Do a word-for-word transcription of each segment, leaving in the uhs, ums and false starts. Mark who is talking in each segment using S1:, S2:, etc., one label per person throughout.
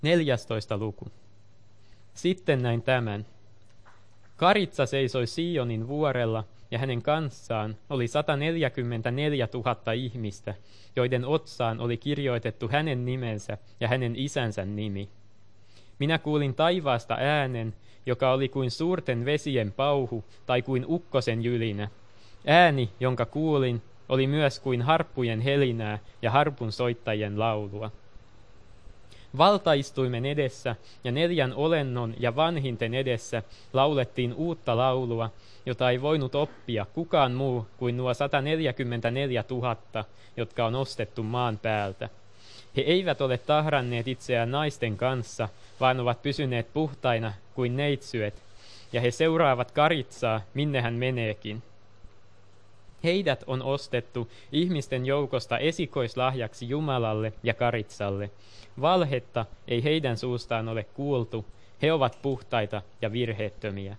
S1: neljästoista luku. Sitten näin tämän. Karitsa seisoi Sionin vuorella, ja hänen kanssaan oli sata neljäkymmentäneljätuhatta ihmistä, joiden otsaan oli kirjoitettu hänen nimensä ja hänen isänsä nimi. Minä kuulin taivaasta äänen, joka oli kuin suurten vesien pauhu tai kuin ukkosen jylinä. Ääni, jonka kuulin, oli myös kuin harppujen helinää ja harpun soittajien laulua. Valtaistuimen edessä ja neljän olennon ja vanhinten edessä laulettiin uutta laulua, jota ei voinut oppia kukaan muu kuin nuo sata neljäkymmentäneljätuhatta, jotka on ostettu maan päältä. He eivät ole tahranneet itseään naisten kanssa, vaan ovat pysyneet puhtaina kuin neitsyet, ja he seuraavat karitsaa, minne hän meneekin. Heidät on ostettu ihmisten joukosta esikoislahjaksi Jumalalle ja karitsalle. Valhetta ei heidän suustaan ole kuultu, he ovat puhtaita ja virheettömiä.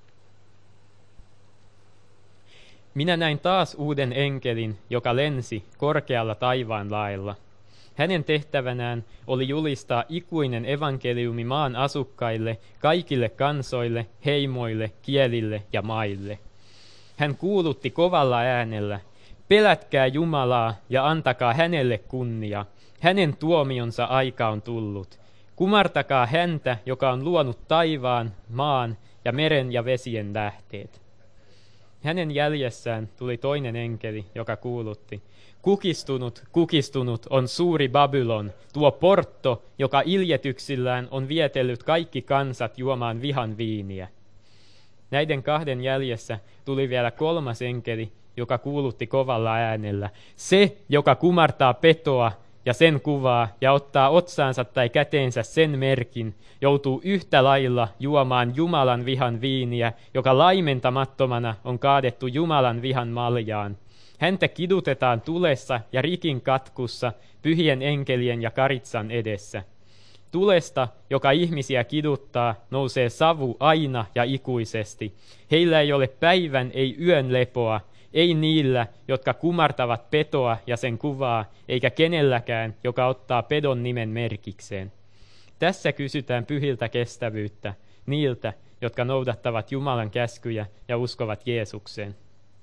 S1: Minä näin taas uuden enkelin, joka lensi korkealla taivaan laella. Hänen tehtävänään oli julistaa ikuinen evankeliumi maan asukkaille, kaikille kansoille, heimoille, kielille ja maille. Hän kuulutti kovalla äänellä, pelätkää Jumalaa ja antakaa hänelle kunnia. Hänen tuomionsa aika on tullut. Kumartakaa häntä, joka on luonut taivaan, maan ja meren ja vesien lähteet. Hänen jäljessään tuli toinen enkeli, joka kuulutti, kukistunut, kukistunut on suuri Babylon, tuo portto, joka iljetyksillään on vietellyt kaikki kansat juomaan vihan viiniä. Näiden kahden jäljessä tuli vielä kolmas enkeli, joka kuulutti kovalla äänellä, se, joka kumartaa petoa ja sen kuvaa ja ottaa otsaansa tai käteensä sen merkin, joutuu yhtä lailla juomaan Jumalan vihan viiniä, joka laimentamattomana on kaadettu Jumalan vihan maljaan. Häntä kidutetaan tulessa ja rikin katkussa pyhien enkelien ja karitsan edessä. Tulesta, joka ihmisiä kiduttaa, nousee savu aina ja ikuisesti. Heillä ei ole päivän ei yön lepoa, ei niillä, jotka kumartavat petoa ja sen kuvaa, eikä kenelläkään, joka ottaa pedon nimen merkikseen. Tässä kysytään pyhiltä kestävyyttä, niiltä, jotka noudattavat Jumalan käskyjä ja uskovat Jeesukseen.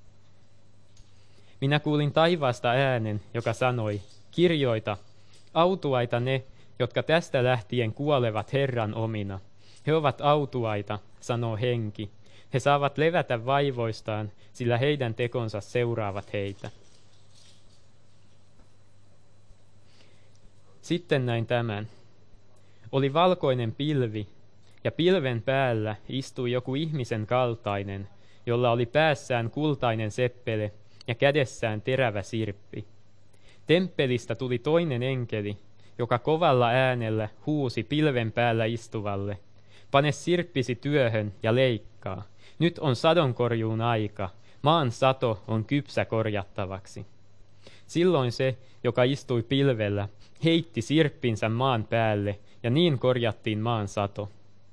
S1: Minä kuulin taivaasta äänen, joka sanoi, kirjoita, autuaita ne, jotka tästä lähtien kuolevat Herran omina. He ovat autuaita, sanoo henki. He saavat levätä vaivoistaan, sillä heidän tekonsa seuraavat heitä. Sitten näin tämän. Oli valkoinen pilvi, ja pilven päällä istui joku ihmisen kaltainen, jolla oli päässään kultainen seppele ja kädessään terävä sirppi. Temppelistä tuli toinen enkeli, joka kovalla äänellä huusi pilven päällä istuvalle, pane sirppisi työhön ja leikkaa. Nyt on sadonkorjuun aika, maan sato on kypsä korjattavaksi. Silloin se, joka istui pilvellä, heitti sirppinsä maan päälle, ja niin korjattiin maan sato.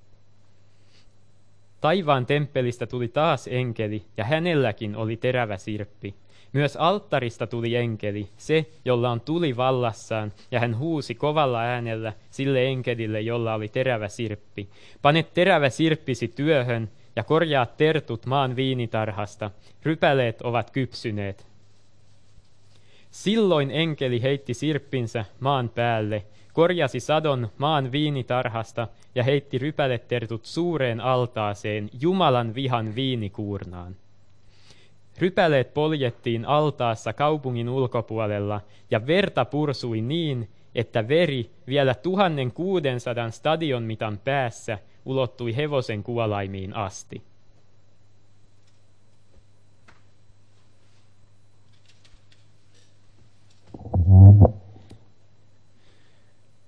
S1: Taivaan temppelistä tuli taas enkeli, ja hänelläkin oli terävä sirppi. Myös alttarista tuli enkeli, se, jolla on tuli vallassaan, ja hän huusi kovalla äänellä sille enkelille, jolla oli terävä sirppi. Pane terävä sirppisi työhön, ja korjaa tertut maan viinitarhasta, rypäleet ovat kypsyneet. Silloin enkeli heitti sirppinsä maan päälle, korjasi sadon maan viinitarhasta ja heitti rypäletertut suureen altaaseen Jumalan vihan viinikuurnaan. Rypäleet poljettiin altaassa kaupungin ulkopuolella ja verta pursui niin, että veri vielä tuhatkuusisataa stadion mitan päässä ulottui hevosen kuolaimiin asti.